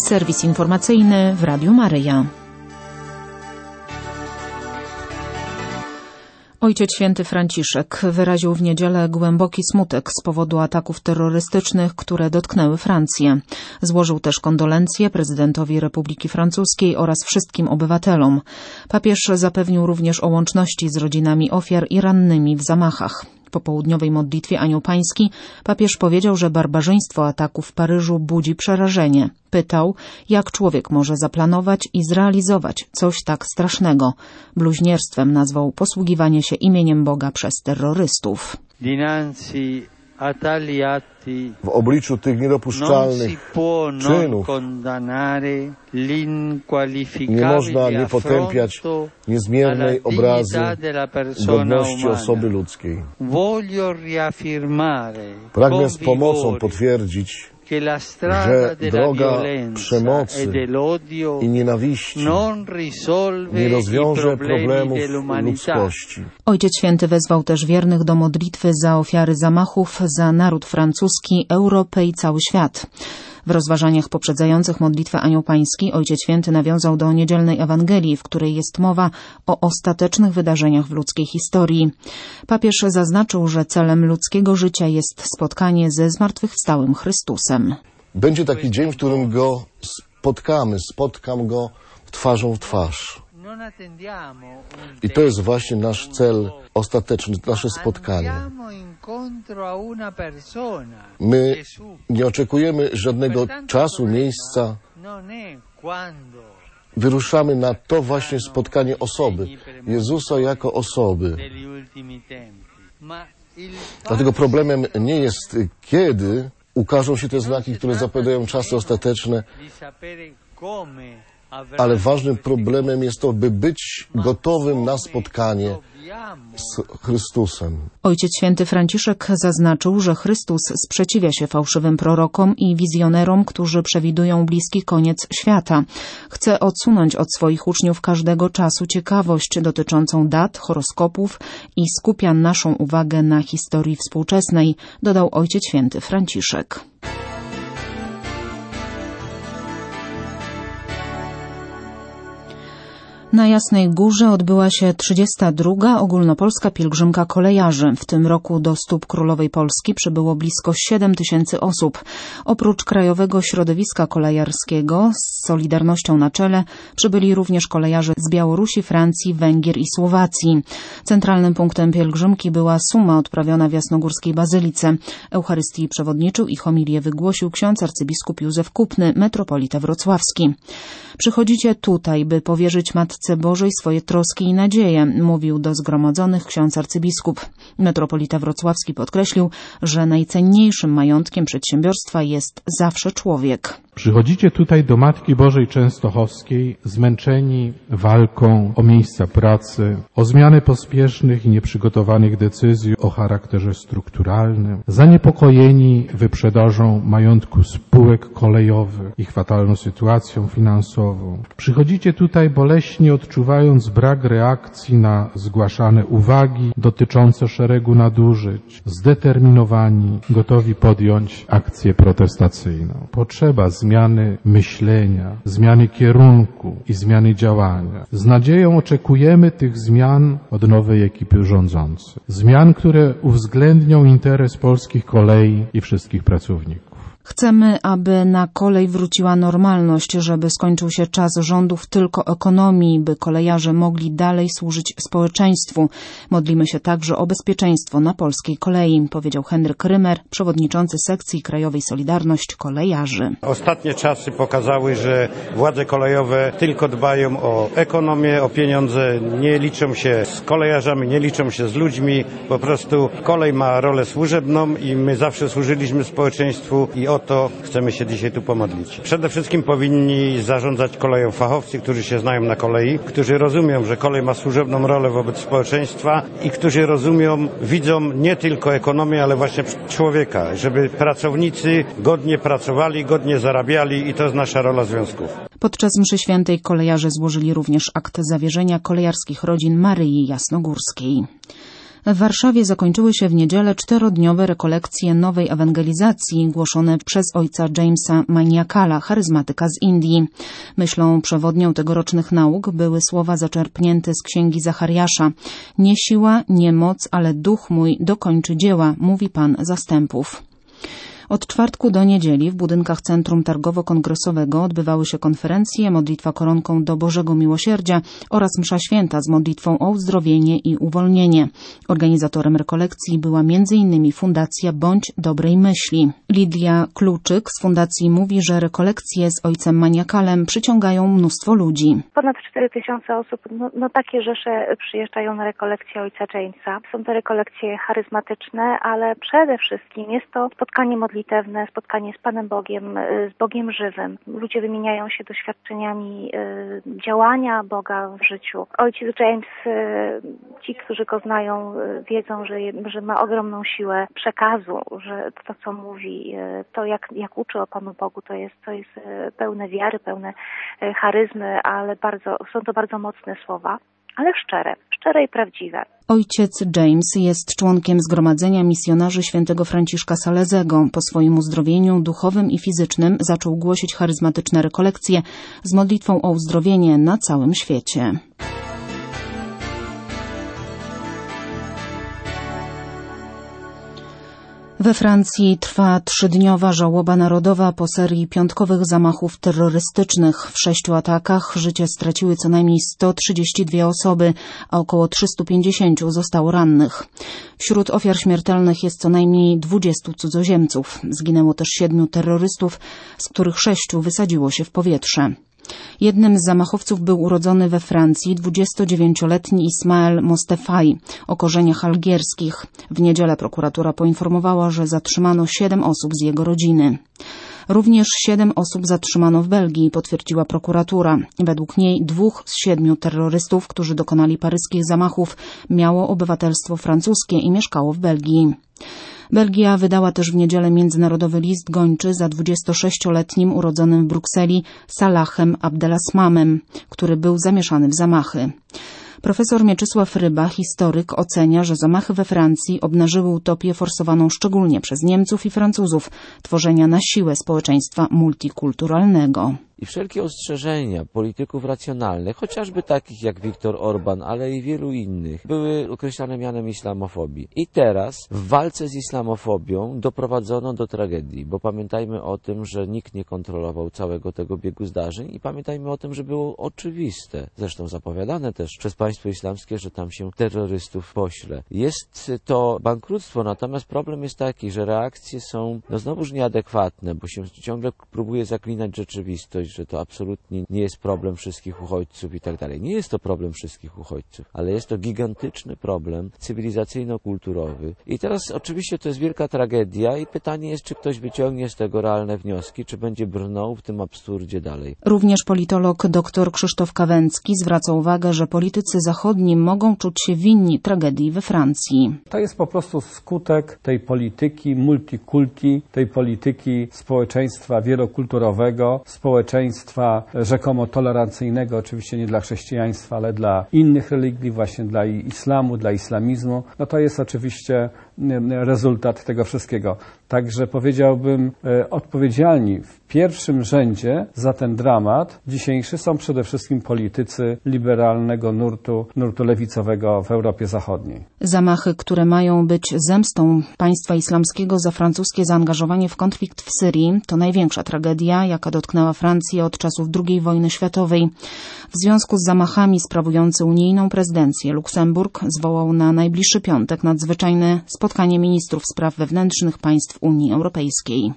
Serwis informacyjny w Radiu Maryja. Ojciec Święty Franciszek wyraził w niedzielę głęboki smutek z powodu ataków terrorystycznych, które dotknęły Francję. Złożył też kondolencje prezydentowi Republiki Francuskiej oraz wszystkim obywatelom. Papież zapewnił również o łączności z rodzinami ofiar i rannymi w zamachach. Po południowej modlitwie Anioł Pański papież powiedział, że barbarzyństwo ataków w Paryżu budzi przerażenie. Pytał, jak człowiek może zaplanować i zrealizować coś tak strasznego. Bluźnierstwem nazwał posługiwanie się imieniem Boga przez terrorystów. W obliczu tych niedopuszczalnych czynów nie można nie potępiać niezmiernej obrazy godności osoby ludzkiej. Pragnę z pomocą potwierdzić, że droga przemocy i nienawiści nie rozwiąże problemów ludzkości. Ojciec Święty wezwał też wiernych do modlitwy za ofiary zamachów, za naród francuski, Europę i cały świat. W rozważaniach poprzedzających modlitwę Anioł Pański Ojciec Święty nawiązał do niedzielnej Ewangelii, w której jest mowa o ostatecznych wydarzeniach w ludzkiej historii. Papież zaznaczył, że celem ludzkiego życia jest spotkanie ze zmartwychwstałym Chrystusem. Będzie taki dzień, w którym Go spotkam Go twarzą w twarz. I to jest właśnie nasz cel ostateczny, nasze spotkanie. My nie oczekujemy żadnego czasu, miejsca. Wyruszamy na to właśnie spotkanie osoby, Jezusa jako osoby. Dlatego problemem nie jest, kiedy ukażą się te znaki, które zapowiadają czasy ostateczne, ale ważnym problemem jest to, by być gotowym na spotkanie z Chrystusem. Ojciec Święty Franciszek zaznaczył, że Chrystus sprzeciwia się fałszywym prorokom i wizjonerom, którzy przewidują bliski koniec świata. Chce odsunąć od swoich uczniów każdego czasu ciekawość dotyczącą dat, horoskopów i skupia naszą uwagę na historii współczesnej, dodał Ojciec Święty Franciszek. Na Jasnej Górze odbyła się 32. ogólnopolska pielgrzymka kolejarzy. W tym roku do stóp Królowej Polski przybyło blisko 7 000 osób. Oprócz Krajowego Środowiska Kolejarskiego z Solidarnością na czele przybyli również kolejarze z Białorusi, Francji, Węgier i Słowacji. Centralnym punktem pielgrzymki była suma odprawiona w Jasnogórskiej Bazylice. Eucharystii przewodniczył i homilię wygłosił ksiądz arcybiskup Józef Kupny, metropolita wrocławski. Przychodzicie tutaj, by powierzyć Matce Bożej swoje troski i nadzieje, mówił do zgromadzonych ksiądz arcybiskup. Metropolita wrocławski podkreślił, że najcenniejszym majątkiem przedsiębiorstwa jest zawsze człowiek. Przychodzicie tutaj do Matki Bożej Częstochowskiej zmęczeni walką o miejsca pracy, o zmianę pospiesznych i nieprzygotowanych decyzji o charakterze strukturalnym, zaniepokojeni wyprzedażą majątku spółek kolejowych, ich fatalną sytuacją finansową. Przychodzicie tutaj boleśnie odczuwając brak reakcji na zgłaszane uwagi dotyczące szeregu nadużyć, zdeterminowani, gotowi podjąć akcję protestacyjną. Potrzeba zmiany myślenia, zmiany kierunku i zmiany działania. Z nadzieją oczekujemy tych zmian od nowej ekipy rządzącej. Zmian, które uwzględnią interes polskich kolei i wszystkich pracowników. Chcemy, aby na kolej wróciła normalność, żeby skończył się czas rządów tylko ekonomii, by kolejarze mogli dalej służyć społeczeństwu. Modlimy się także o bezpieczeństwo na polskiej kolei, powiedział Henryk Rymer, przewodniczący sekcji Krajowej Solidarność Kolejarzy. Ostatnie czasy pokazały, że władze kolejowe tylko dbają o ekonomię, o pieniądze, nie liczą się z kolejarzami, nie liczą się z ludźmi. Po prostu kolej ma rolę służebną i my zawsze służyliśmy społeczeństwu i o to chcemy się dzisiaj tu pomodlić. Przede wszystkim powinni zarządzać koleją fachowcy, którzy się znają na kolei, którzy rozumią, że kolej ma służebną rolę wobec społeczeństwa i którzy rozumią, widzą nie tylko ekonomię, ale właśnie człowieka, żeby pracownicy godnie pracowali, godnie zarabiali i to jest nasza rola związków. Podczas mszy świętej kolejarze złożyli również akt zawierzenia kolejarskich rodzin Maryi Jasnogórskiej. W Warszawie zakończyły się w niedzielę 4-dniowe rekolekcje nowej ewangelizacji głoszone przez ojca Jamesa Maniakala, charyzmatyka z Indii. Myślą przewodnią tegorocznych nauk były słowa zaczerpnięte z księgi Zachariasza. Nie siła, nie moc, ale duch mój dokończy dzieła, mówi Pan zastępów. Od czwartku do niedzieli w budynkach Centrum Targowo-Kongresowego odbywały się konferencje, modlitwa koronką do Bożego Miłosierdzia oraz msza święta z modlitwą o uzdrowienie i uwolnienie. Organizatorem rekolekcji była m.in. Fundacja Bądź Dobrej Myśli. Lidia Kluczyk z fundacji mówi, że rekolekcje z ojcem Maniakalem przyciągają mnóstwo ludzi. Ponad 4000 osób, takie rzesze przyjeżdżają na rekolekcje ojca Jamesa. Są to rekolekcje charyzmatyczne, ale przede wszystkim jest to spotkanie modlitewne, spotkanie z Panem Bogiem, z Bogiem żywym. Ludzie wymieniają się doświadczeniami działania Boga w życiu. Ojciec James, ci, którzy go znają, wiedzą, że ma ogromną siłę przekazu, że to, co mówi, to jak uczy o Panu Bogu, to jest pełne wiary, pełne charyzmy, ale są to bardzo mocne słowa, ale szczere i prawdziwe. Ojciec James jest członkiem Zgromadzenia Misjonarzy Świętego Franciszka Salezego. Po swoim uzdrowieniu duchowym i fizycznym zaczął głosić charyzmatyczne rekolekcje z modlitwą o uzdrowienie na całym świecie. We Francji trwa 3-dniowa żałoba narodowa po serii piątkowych zamachów terrorystycznych. W 6 atakach życie straciły co najmniej 132 osoby, a około 350 zostało rannych. Wśród ofiar śmiertelnych jest co najmniej 20 cudzoziemców. Zginęło też 7 terrorystów, z których 6 wysadziło się w powietrze. Jednym z zamachowców był urodzony we Francji 29-letni Ismael Mostefai o korzeniach algierskich. W niedzielę prokuratura poinformowała, że zatrzymano 7 osób z jego rodziny. Również 7 osób zatrzymano w Belgii, potwierdziła prokuratura. Według niej 2 z 7 terrorystów, którzy dokonali paryskich zamachów, miało obywatelstwo francuskie i mieszkało w Belgii. Belgia wydała też w niedzielę międzynarodowy list gończy za 26-letnim urodzonym w Brukseli Salahem Abdelasmamem, który był zamieszany w zamachy. Profesor Mieczysław Ryba, historyk, ocenia, że zamachy we Francji obnażyły utopię forsowaną szczególnie przez Niemców i Francuzów tworzenia na siłę społeczeństwa multikulturalnego. I wszelkie ostrzeżenia polityków racjonalnych, chociażby takich jak Viktor Orban, ale i wielu innych, były określane mianem islamofobii. I teraz w walce z islamofobią doprowadzono do tragedii, bo pamiętajmy o tym, że nikt nie kontrolował całego tego biegu zdarzeń i pamiętajmy o tym, że było oczywiste, zresztą zapowiadane też przez państwo islamskie, że tam się terrorystów pośle. Jest to bankructwo, natomiast problem jest taki, że reakcje są znowuż nieadekwatne, bo się ciągle próbuje zaklinać rzeczywistość, że to absolutnie nie jest problem wszystkich uchodźców i tak dalej. Nie jest to problem wszystkich uchodźców, ale jest to gigantyczny problem cywilizacyjno-kulturowy. I teraz oczywiście to jest wielka tragedia i pytanie jest, czy ktoś wyciągnie z tego realne wnioski, czy będzie brnął w tym absurdzie dalej. Również politolog dr Krzysztof Kawęcki zwraca uwagę, że politycy zachodni mogą czuć się winni tragedii we Francji. To jest po prostu skutek tej polityki multikulti, tej polityki społeczeństwa wielokulturowego, społeczeństwa rzekomo tolerancyjnego, oczywiście nie dla chrześcijaństwa, ale dla innych religii, właśnie dla islamu, dla islamizmu. No to jest oczywiście rezultat tego wszystkiego. Także powiedziałbym, odpowiedzialni w pierwszym rzędzie za ten dramat dzisiejszy są przede wszystkim politycy liberalnego nurtu lewicowego w Europie Zachodniej. Zamachy, które mają być zemstą państwa islamskiego za francuskie zaangażowanie w konflikt w Syrii, to największa tragedia, jaka dotknęła Francję od czasów II wojny światowej. W związku z zamachami sprawujący unijną prezydencję Luksemburg zwołał na najbliższy piątek nadzwyczajne spotkanie ministrów spraw wewnętrznych państw Unii Europejskiej.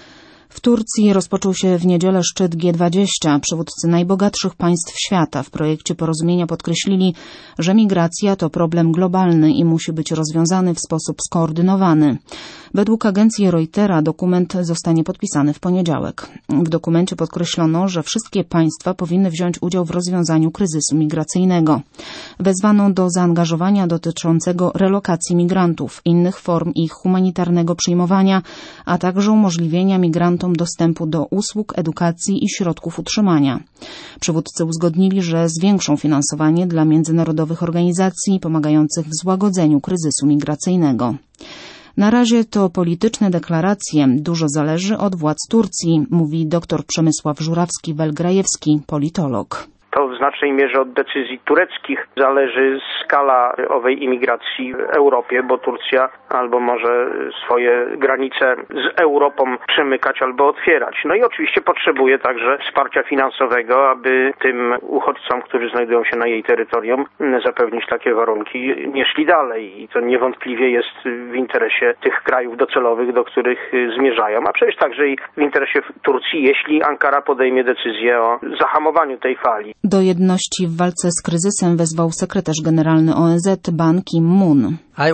W Turcji rozpoczął się w niedzielę szczyt G20. Przywódcy najbogatszych państw świata w projekcie porozumienia podkreślili, że migracja to problem globalny i musi być rozwiązany w sposób skoordynowany. Według agencji Reutera dokument zostanie podpisany w poniedziałek. W dokumencie podkreślono, że wszystkie państwa powinny wziąć udział w rozwiązaniu kryzysu migracyjnego. Wezwano do zaangażowania dotyczącego relokacji migrantów, innych form ich humanitarnego przyjmowania, a także umożliwienia migrantom migrantom dostępu do usług, edukacji i środków utrzymania. Przywódcy uzgodnili, że zwiększą finansowanie dla międzynarodowych organizacji pomagających w złagodzeniu kryzysu migracyjnego. Na razie to polityczne deklaracje. Dużo zależy od władz Turcji, mówi dr Przemysław Żurawski-Welgrajewski, politolog. To w znacznej mierze od decyzji tureckich zależy skala owej imigracji w Europie, bo Turcja albo może swoje granice z Europą przemykać albo otwierać. No i oczywiście potrzebuje także wsparcia finansowego, aby tym uchodźcom, którzy znajdują się na jej terytorium, zapewnić takie warunki, nie szli dalej. I to niewątpliwie jest w interesie tych krajów docelowych, do których zmierzają, a przecież także i w interesie Turcji, jeśli Ankara podejmie decyzję o zahamowaniu tej fali. Do jedności w walce z kryzysem wezwał sekretarz generalny ONZ Ban Ki-moon.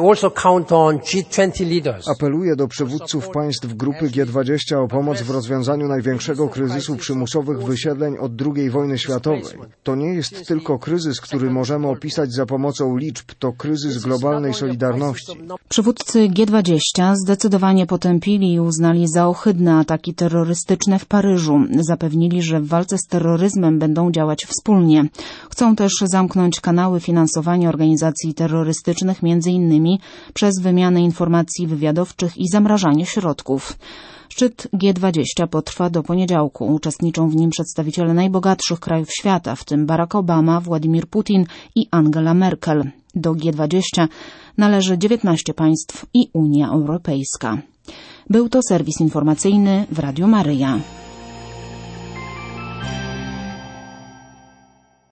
Apeluję do przywódców państw grupy G20 o pomoc w rozwiązaniu największego kryzysu przymusowych wysiedleń od II wojny światowej. To nie jest tylko kryzys, który możemy opisać za pomocą liczb, to kryzys globalnej solidarności. Przywódcy G20 zdecydowanie potępili i uznali za ohydne ataki terrorystyczne w Paryżu. Zapewnili, że w walce z terroryzmem będą działać wspólnie. Chcą też zamknąć kanały finansowania organizacji terrorystycznych, m.in. przez wymianę informacji wywiadowczych i zamrażanie środków. Szczyt G20 potrwa do poniedziałku. Uczestniczą w nim przedstawiciele najbogatszych krajów świata, w tym Barack Obama, Władimir Putin i Angela Merkel. Do G20 należy 19 państw i Unia Europejska. Był to serwis informacyjny w Radiu Maryja.